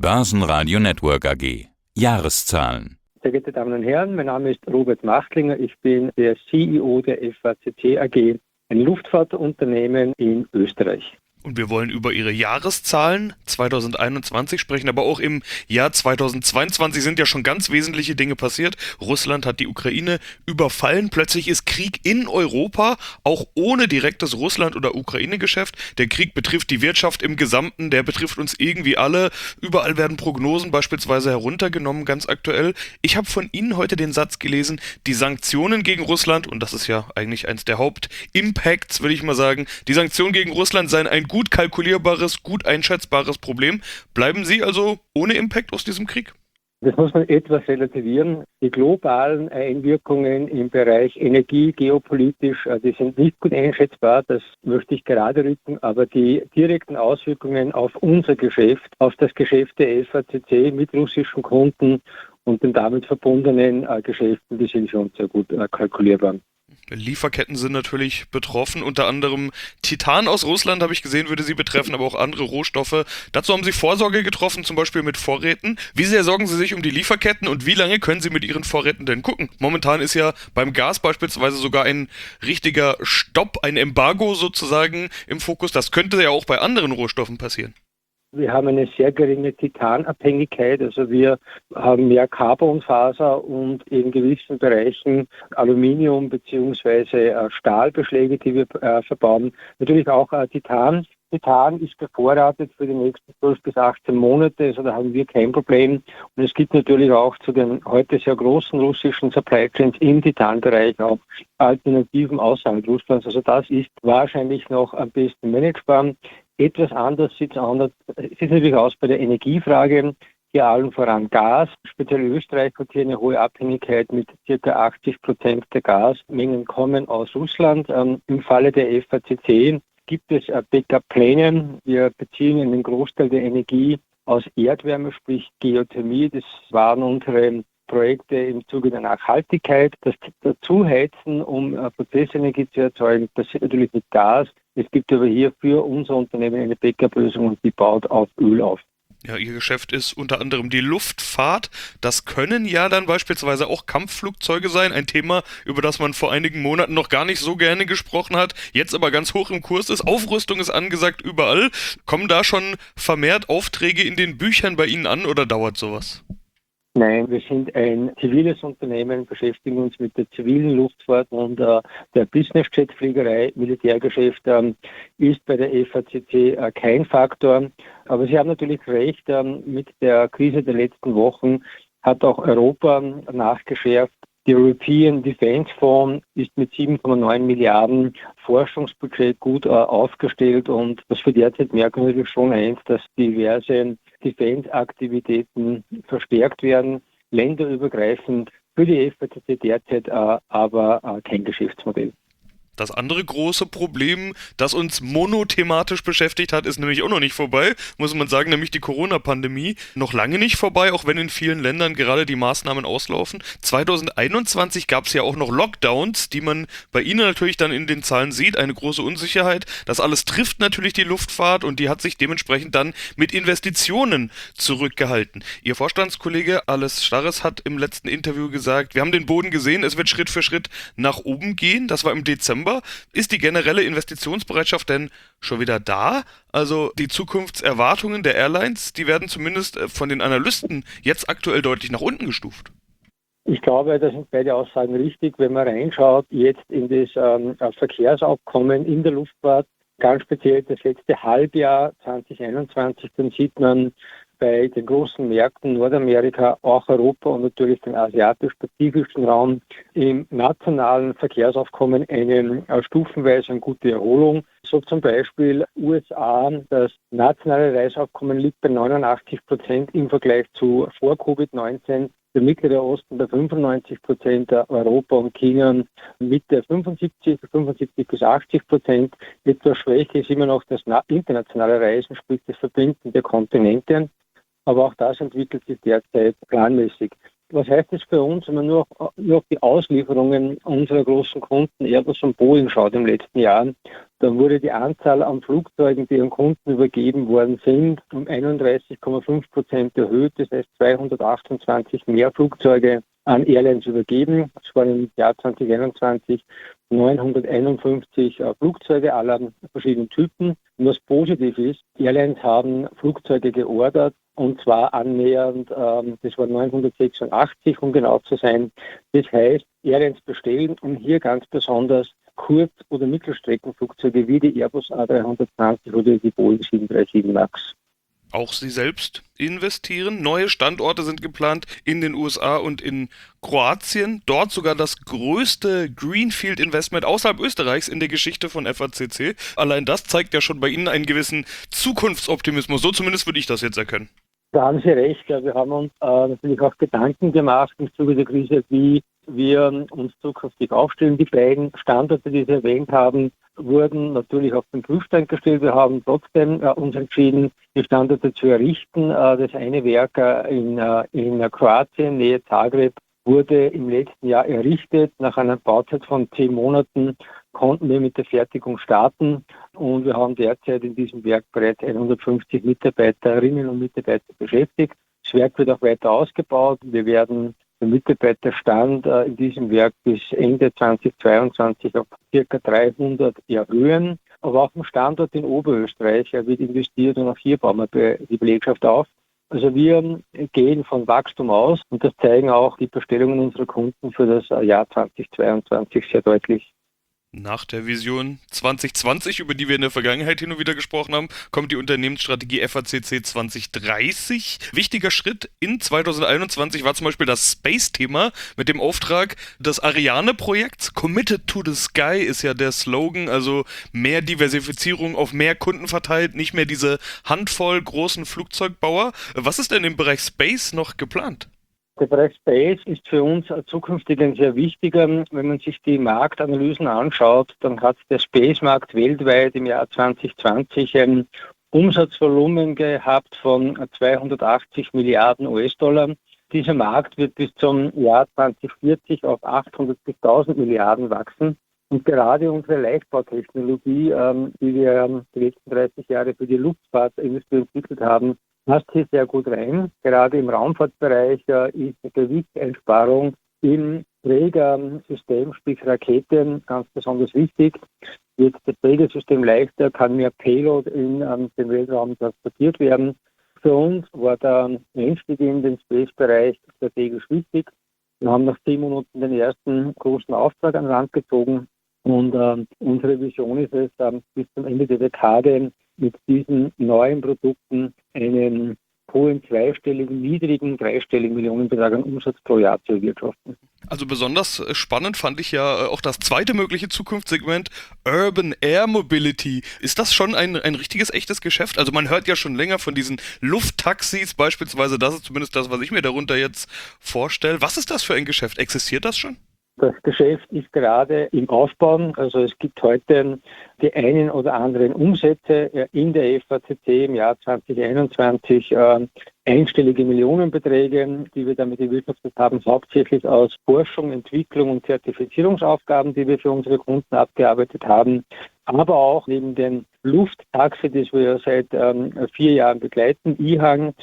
Börsenradio Network AG. Jahreszahlen. Sehr geehrte Damen und Herren, mein Name ist Robert Machtlinger. Ich bin der CEO der FACC AG, ein Luftfahrtunternehmen in Österreich. Und wir wollen über Ihre Jahreszahlen 2021 sprechen, aber auch im Jahr 2022 sind ja schon ganz wesentliche Dinge passiert. Russland hat die Ukraine überfallen. Plötzlich ist Krieg in Europa, auch ohne direktes Russland- oder Ukraine-Geschäft. Der Krieg betrifft die Wirtschaft im Gesamten, der betrifft uns irgendwie alle. Überall werden Prognosen beispielsweise heruntergenommen, ganz aktuell. Ich habe von Ihnen heute den Satz gelesen, die Sanktionen gegen Russland, und das ist ja eigentlich eins der Hauptimpacts, würde ich mal sagen, die Sanktionen gegen Russland seien ein gut kalkulierbares, gut einschätzbares Problem. Bleiben Sie also ohne Impact aus diesem Krieg? Das muss man etwas relativieren. Die globalen Einwirkungen im Bereich Energie, geopolitisch, die sind nicht gut einschätzbar. Das möchte ich gerade rücken. Aber die direkten Auswirkungen auf unser Geschäft, auf das Geschäft der FACC mit russischen Kunden und den damit verbundenen Geschäften, die sind schon sehr gut kalkulierbar. Lieferketten sind natürlich betroffen, unter anderem Titan aus Russland, habe ich gesehen, würde sie betreffen, aber auch andere Rohstoffe. Dazu haben Sie Vorsorge getroffen, zum Beispiel mit Vorräten. Wie sehr sorgen Sie sich um die Lieferketten und wie lange können Sie mit Ihren Vorräten denn gucken? Momentan ist ja beim Gas beispielsweise sogar ein richtiger Stopp, ein Embargo sozusagen im Fokus. Das könnte ja auch bei anderen Rohstoffen passieren. Wir haben eine sehr geringe Titanabhängigkeit, also wir haben mehr Carbonfaser und in gewissen Bereichen Aluminium bzw. Stahlbeschläge, die wir verbauen. Natürlich auch Titan. Titan ist bevorratet für die nächsten 12 bis 18 Monate, also da haben wir kein Problem. Und es gibt natürlich auch zu den heute sehr großen russischen Supply Chains im Titanbereich auch Alternativen außerhalb Russlands. Also das ist wahrscheinlich noch am besten managebar. Etwas anders sieht es natürlich aus bei der Energiefrage. Hier allen voran Gas. Speziell Österreich hat hier eine hohe Abhängigkeit mit ca. 80% der Gasmengen kommen aus Russland. Im Falle der FACC gibt es Backup-Pläne. Wir beziehen einen Großteil der Energie aus Erdwärme, sprich Geothermie. Das waren unsere Projekte im Zuge der Nachhaltigkeit. Das Dazuheizen, um Prozessenergie zu erzeugen, passiert natürlich mit Gas. Es gibt aber hier für unser Unternehmen eine Backup-Lösung und die baut auf Öl auf. Ja, Ihr Geschäft ist unter anderem die Luftfahrt. Das können ja dann beispielsweise auch Kampfflugzeuge sein. Ein Thema, über das man vor einigen Monaten noch gar nicht so gerne gesprochen hat, jetzt aber ganz hoch im Kurs ist. Aufrüstung ist angesagt überall. Kommen da schon vermehrt Aufträge in den Büchern bei Ihnen an oder dauert sowas? Nein, wir sind ein ziviles Unternehmen, beschäftigen uns mit der zivilen Luftfahrt und der Business-Jet-Fliegerei. Militärgeschäft ist bei der FACC kein Faktor. Aber Sie haben natürlich recht, mit der Krise der letzten Wochen hat auch Europa nachgeschärft. Der European Defence Fund ist mit 7,9 Milliarden Forschungsbudget gut aufgestellt und was wir derzeit merken, ist natürlich schon eins, dass diverse Defense-Aktivitäten verstärkt werden, länderübergreifend, für die FACC derzeit aber kein Geschäftsmodell. Das andere große Problem, das uns monothematisch beschäftigt hat, ist nämlich auch noch nicht vorbei, muss man sagen, nämlich die Corona-Pandemie. Noch lange nicht vorbei, auch wenn in vielen Ländern gerade die Maßnahmen auslaufen. 2021 gab es ja auch noch Lockdowns, die man bei Ihnen natürlich dann in den Zahlen sieht, eine große Unsicherheit. Das alles trifft natürlich die Luftfahrt und die hat sich dementsprechend dann mit Investitionen zurückgehalten. Ihr Vorstandskollege Ales Starres hat im letzten Interview gesagt, wir haben den Boden gesehen, es wird Schritt für Schritt nach oben gehen. Das war im Dezember. Ist die generelle Investitionsbereitschaft denn schon wieder da? Also die Zukunftserwartungen der Airlines, die werden zumindest von den Analysten jetzt aktuell deutlich nach unten gestuft. Ich glaube, da sind beide Aussagen richtig. Wenn man reinschaut, jetzt in das Verkehrsaufkommen in der Luftfahrt, ganz speziell das letzte Halbjahr 2021, dann sieht man bei den großen Märkten Nordamerika, auch Europa und natürlich den asiatisch-pazifischen Raum im nationalen Verkehrsaufkommen eine stufenweise eine gute Erholung. So zum Beispiel USA, das nationale Reiseaufkommen liegt bei 89% im Vergleich zu vor Covid-19. Der Mittlere Osten bei 95%, Europa und China mit der 75 bis 80%. Etwas schwächer ist immer noch das internationale Reisen, sprich das Verbinden der Kontinente. Aber auch das entwickelt sich derzeit planmäßig. Was heißt das für uns, wenn man nur auf die Auslieferungen unserer großen Kunden Airbus und Boeing schaut im letzten Jahr? Dann wurde die Anzahl an Flugzeugen, die an Kunden übergeben worden sind, um 31,5% erhöht. Das heißt 228 mehr Flugzeuge an Airlines übergeben. Es waren im Jahr 2021 951 Flugzeuge aller verschiedenen Typen. Und was positiv ist, Airlines haben Flugzeuge geordert, und zwar annähernd, das waren 986, um genau zu sein. Das heißt, Airlines bestellen, und hier ganz besonders Kurz- oder Mittelstreckenflugzeuge wie die Airbus A320 oder die Boeing 737 MAX. Auch Sie selbst investieren. Neue Standorte sind geplant in den USA und in Kroatien. Dort sogar das größte Greenfield-Investment außerhalb Österreichs in der Geschichte von FACC. Allein das zeigt ja schon bei Ihnen einen gewissen Zukunftsoptimismus. So zumindest würde ich das jetzt erkennen. Da haben Sie recht. Ja, wir haben uns natürlich auch Gedanken gemacht im Zuge der Krise, wie wir uns zukünftig aufstellen. Die beiden Standorte, die Sie erwähnt haben, wurden natürlich auf den Prüfstand gestellt. Wir haben trotzdem uns entschieden, die Standorte zu errichten. Das eine Werk in Kroatien, Nähe Zagreb, wurde im letzten Jahr errichtet. Nach einer Bauzeit von 10 Monaten konnten wir mit der Fertigung starten, und wir haben derzeit in diesem Werk bereits 150 Mitarbeiterinnen und Mitarbeiter beschäftigt. Das Werk wird auch weiter ausgebaut. Wir werden den Mitarbeiterstand in diesem Werk bis Ende 2022 auf ca. 300 erhöhen. Aber auch im Standort in Oberösterreich wird investiert, und auch hier bauen wir die Belegschaft auf. Also wir gehen von Wachstum aus, und das zeigen auch die Bestellungen unserer Kunden für das Jahr 2022 sehr deutlich. Nach der Vision 2020, über die wir in der Vergangenheit hin und wieder gesprochen haben, kommt die Unternehmensstrategie FACC 2030. Wichtiger Schritt in 2021 war zum Beispiel das Space-Thema mit dem Auftrag des Ariane-Projekts. Committed to the Sky ist ja der Slogan, also mehr Diversifizierung auf mehr Kunden verteilt, nicht mehr diese Handvoll großen Flugzeugbauer. Was ist denn im Bereich Space noch geplant? Der Bereich Space ist für uns zukünftig ein sehr wichtiger. Wenn man sich die Marktanalysen anschaut, dann hat der Space-Markt weltweit im Jahr 2020 ein Umsatzvolumen gehabt von 280 Milliarden US-Dollar. Dieser Markt wird bis zum Jahr 2040 auf 800 bis 1000 Milliarden wachsen. Und gerade unsere Leichtbautechnologie, die wir die letzten 30 Jahre für die Luftfahrtindustrie entwickelt haben, passt hier sehr gut rein. Gerade im Raumfahrtbereich ist die Gewichtseinsparung im Trägersystem, sprich Rakete, ganz besonders wichtig. Wird das Trägersystem leichter, kann mehr Payload in den Weltraum transportiert werden. Für uns war der Einstieg in den Space-Bereich strategisch wichtig. Wir haben nach 10 Monaten den ersten großen Auftrag an Land gezogen, und unsere Vision ist es, bis zum Ende der Dekade mit diesen neuen Produkten einen hohen niedrigen dreistelligen Millionenbetrag an Umsatz pro Jahr zu erwirtschaften. Also besonders spannend fand ich ja auch das zweite mögliche Zukunftssegment, Urban Air Mobility. Ist das schon ein richtiges, echtes Geschäft? Also man hört ja schon länger von diesen Lufttaxis beispielsweise, das ist zumindest das, was ich mir darunter jetzt vorstelle. Was ist das für ein Geschäft? Existiert das schon? Das Geschäft ist gerade im Aufbau. Also es gibt heute die einen oder anderen Umsätze in der FACC im Jahr 2021, einstellige Millionenbeträge, die wir damit erwirtschaftet haben, hauptsächlich aus Forschung, Entwicklung und Zertifizierungsaufgaben, die wir für unsere Kunden abgearbeitet haben. Aber auch neben den Lufttaxi, das wir seit 4 Jahren begleiten, IHANG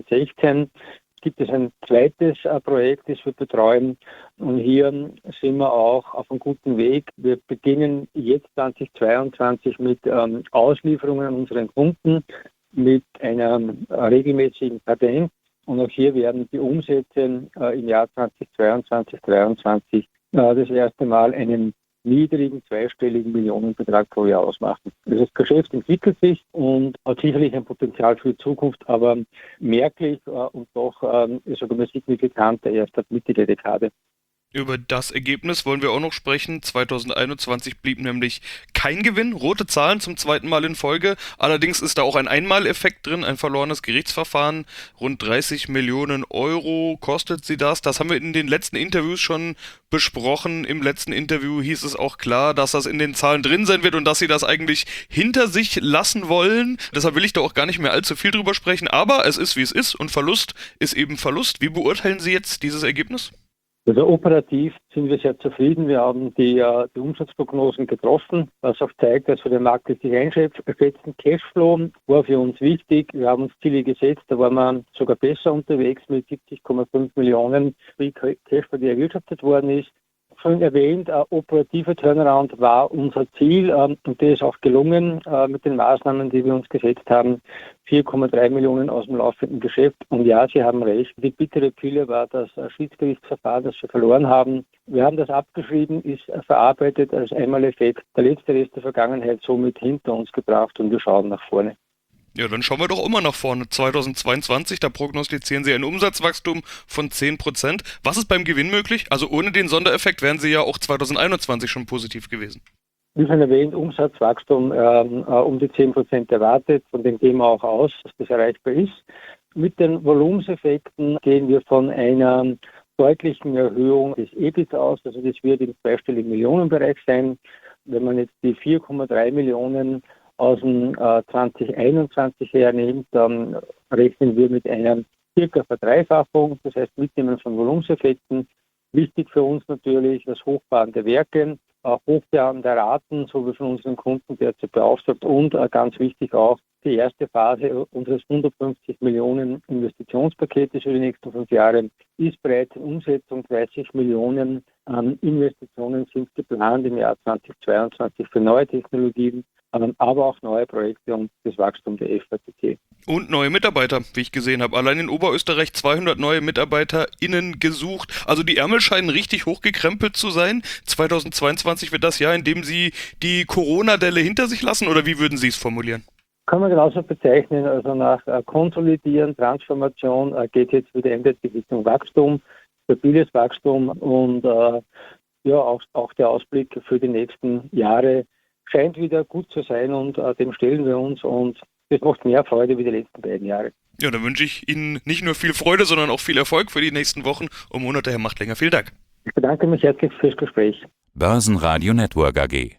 216, gibt es ein zweites Projekt, das wir betreuen, und hier sind wir auch auf einem guten Weg. Wir beginnen jetzt 2022 mit Auslieferungen an unseren Kunden mit einer regelmäßigen Kadenz, und auch hier werden die Umsätze im Jahr 2022, 2023 das erste Mal einen niedrigen zweistelligen Millionenbetrag pro Jahr ausmachen. Also das Geschäft entwickelt sich und hat sicherlich ein Potenzial für die Zukunft, aber merklich und doch sogar signifikant erst ab Mitte der Dekade. Über das Ergebnis wollen wir auch noch sprechen. 2021 blieb nämlich kein Gewinn, rote Zahlen zum zweiten Mal in Folge. Allerdings ist da auch ein Einmaleffekt drin, ein verlorenes Gerichtsverfahren. Rund 30 Millionen Euro kostet sie das. Das haben wir in den letzten Interviews schon besprochen. Im letzten Interview hieß es auch klar, dass das in den Zahlen drin sein wird und dass sie das eigentlich hinter sich lassen wollen. Deshalb will ich da auch gar nicht mehr allzu viel drüber sprechen. Aber es ist, wie es ist, und Verlust ist eben Verlust. Wie beurteilen Sie jetzt dieses Ergebnis? Also operativ sind wir sehr zufrieden. Wir haben die Umsatzprognosen getroffen, was auch zeigt, dass wir den Markt richtig einschätzen. Cashflow war für uns wichtig. Wir haben uns Ziele gesetzt, da waren wir sogar besser unterwegs mit 70,5 Millionen Free Cashflow, die erwirtschaftet worden ist. Schon erwähnt, operativer Turnaround war unser Ziel und der ist auch gelungen mit den Maßnahmen, die wir uns gesetzt haben. 4,3 Millionen aus dem laufenden Geschäft. Und ja, Sie haben recht, die bittere Pille war das Schiedsgerichtsverfahren, das wir verloren haben. Wir haben das abgeschrieben, ist verarbeitet als Einmaleffekt. Der letzte Rest der Vergangenheit somit hinter uns gebracht und wir schauen nach vorne. Ja, dann schauen wir doch immer nach vorne. 2022, da prognostizieren Sie ein Umsatzwachstum von 10%. Was ist beim Gewinn möglich? Also ohne den Sondereffekt wären Sie ja auch 2021 schon positiv gewesen. Wie schon erwähnt, Umsatzwachstum um die 10% erwartet, von dem gehen wir auch aus, dass das erreichbar ist. Mit den Volumenseffekten gehen wir von einer deutlichen Erhöhung des EBIT aus, also das wird im zweistelligen Millionenbereich sein. Wenn man jetzt die 4,3 Millionen aus dem 2021 hernimmt, dann rechnen wir mit einer circa Verdreifachung, das heißt Mitnehmen von Volumenseffekten. Wichtig für uns natürlich das Hochfahren der Werke, Hochfahren der Raten, so wie von unseren Kunden derzeit beauftragt und ganz wichtig auch die erste Phase unseres 150 Millionen Investitionspakets für die nächsten 5 Jahre ist bereits in Umsetzung. 30 Millionen Investitionen sind geplant im Jahr 2022 für neue Technologien, aber auch neue Projekte und das Wachstum der FACC. Und neue Mitarbeiter, wie ich gesehen habe. Allein in Oberösterreich 200 neue MitarbeiterInnen gesucht. Also die Ärmel scheinen richtig hochgekrempelt zu sein. 2022 wird das Jahr, in dem Sie die Corona-Delle hinter sich lassen, oder wie würden Sie es formulieren? Kann man genauso bezeichnen, also nach Konsolidieren, Transformation geht jetzt wieder eindeutig Richtung Wachstum, stabiles Wachstum und auch der Ausblick für die nächsten Jahre scheint wieder gut zu sein und dem stellen wir uns und das macht mehr Freude wie die letzten 2 Jahre. Ja, dann wünsche ich Ihnen nicht nur viel Freude, sondern auch viel Erfolg für die nächsten Wochen und Monate, Herr Machtlinger. Vielen Dank. Ich bedanke mich herzlich fürs Gespräch. Börsenradio Network AG.